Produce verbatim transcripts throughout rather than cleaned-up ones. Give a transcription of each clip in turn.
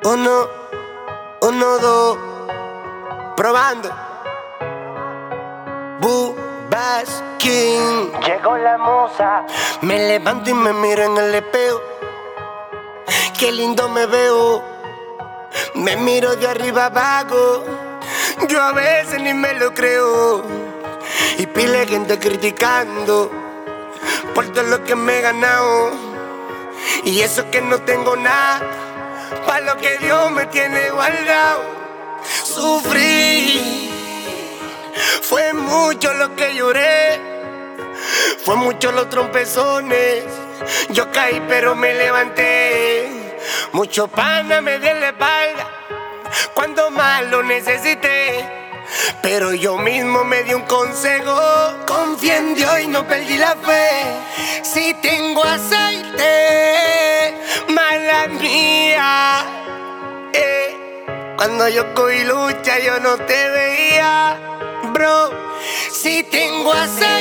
Uno, uno, dos, probando. Boo Bass King. Llegó la musa. Me levanto y me miro en el espejo. Qué lindo me veo. Me miro de arriba abajo. Yo a veces ni me lo creo. Y pile gente criticando por todo lo que me he ganado. Y eso que no tengo nada, pa' lo que Dios me tiene guardado. Sufrí, fue mucho lo que lloré, fue mucho los trompezones. Yo caí pero me levanté. Mucho pana me dio en la espalda cuando más lo necesité, pero yo mismo me di un consejo. Confié en Dios y no perdí la fe. Si tengo aceite, mala mía, eh. Cuando yo cogí lucha yo no te veía, bro. Si tengo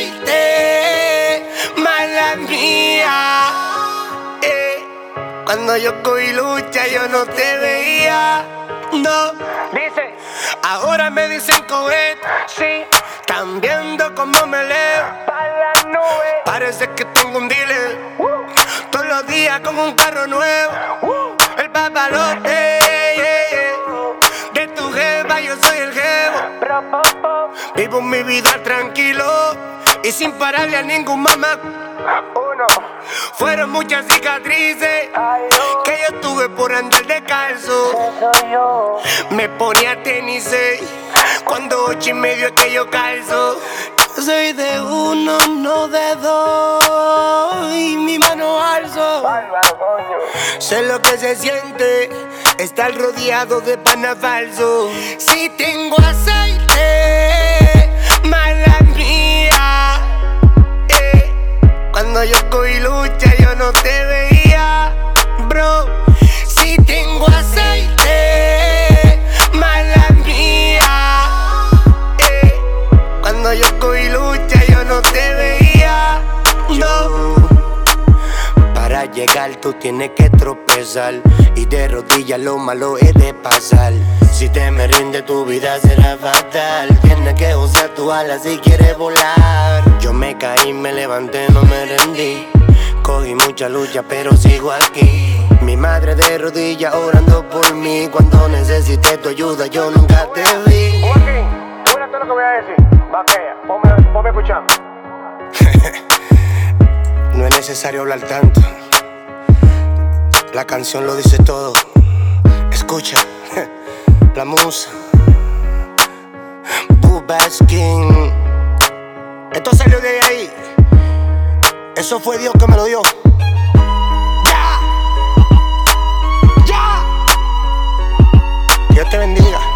aceite, mala mía, eh. Cuando yo cogí lucha yo no te veía, no. Dice, Ahora me dicen cohete, sí, están viendo cómo me leo. pa' la nube. Parece que tengo un dealer, Uh, todos los días con un carro nuevo. uh, El papalote, yeah, yeah. De tu jeva yo soy el jevo. pro, po, po. Vivo mi vida tranquilo y sin pararle a ningún mamá. Uno, Fueron muchas cicatrices ay, no, que yo tuve por andar descalzo. soy yo. Me ponía tenis seis cuando ocho y medio es que yo calzo. Yo soy de uno, no de dos, y mi mano alzo. Bárbaro, coño. Sé lo que se siente estar rodeado de pana falso. Si tengo aceite, mala mía, eh. Cuando yo cogí lucha yo no te veía, bro. Si tengo aceite, mala mía, eh. Cuando yo cogí lucha yo no te veía, no. Para llegar tú tienes que tropezar, y de rodillas lo malo es de pasar. Si te me rinde tu vida será fatal. Tienes que usar tu alas si quieres volar. Yo me caí, me levanté, no me rendí. Cogí mucha lucha pero sigo aquí. Mi madre de rodillas orando por mí. Cuando necesité tu ayuda yo nunca te vi. Joaquín, tú verás todo lo que voy a decir. Vaquea, ponme, ponme escuchando. No es necesario hablar tanto, la canción lo dice todo. Escucha, la musa, Boo Bass King. Esto salió de ahí, eso fue Dios que me lo dio. Ya, ya. Dios te bendiga.